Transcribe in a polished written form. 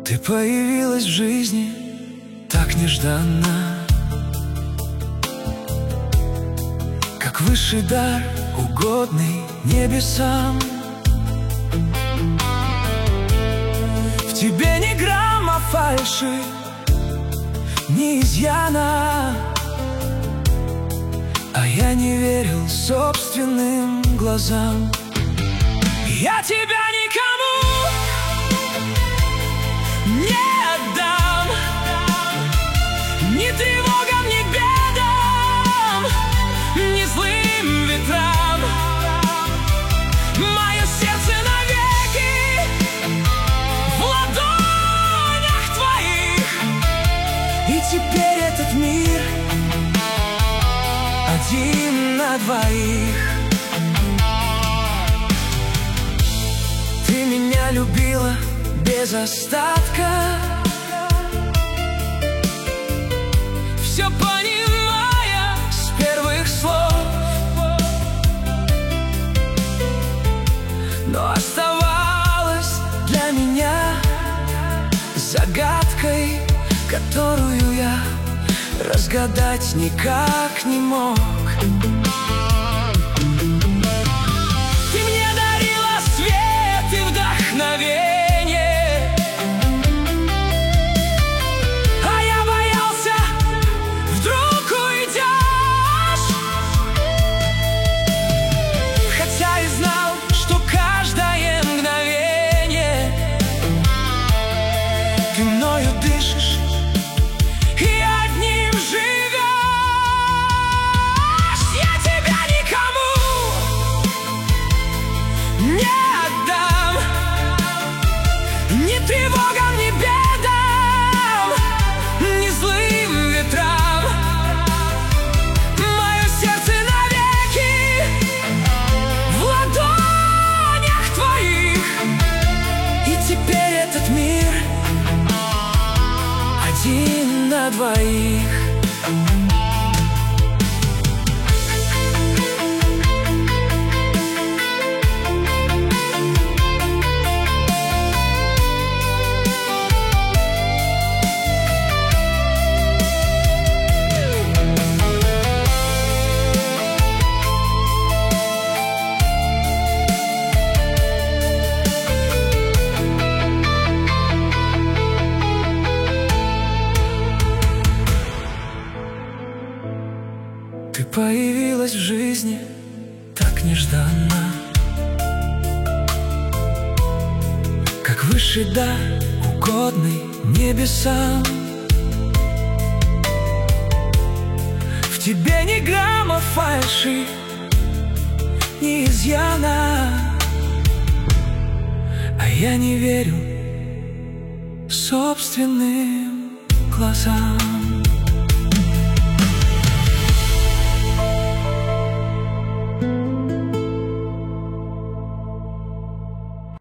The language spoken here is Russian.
Ты появилась в жизни так нежданно, как высший дар, угодный небесам. В тебе ни грамма фальши, ни изъяна, а я не верил собственным глазам. Я тебя никому не отдам, ни тревогам, ни бедам, ни злым ветрам. Мое сердце навеки в ладонях твоих, и теперь этот мир один на двоих. Ты меня любила без остатка, все понимая с первых слов, но оставалась для меня загадкой, которую я разгадать никак не мог. Ты мне дарила свет и вдохновение, а я боялся, вдруг уйдешь. Хотя и знал, что каждое мгновение ты мною дышишь и одним живешь. Я тебя никому не отдам, ни тревогам, ни бедам, ни злым ветрам. Мое сердце навеки в ладонях твоих, и теперь этот мир один на двоих. Ты появилась в жизни так нежданно, как высший дар, угодный небесам. В тебе ни грамма фальши, ни изъяна, а я не верю собственным глазам.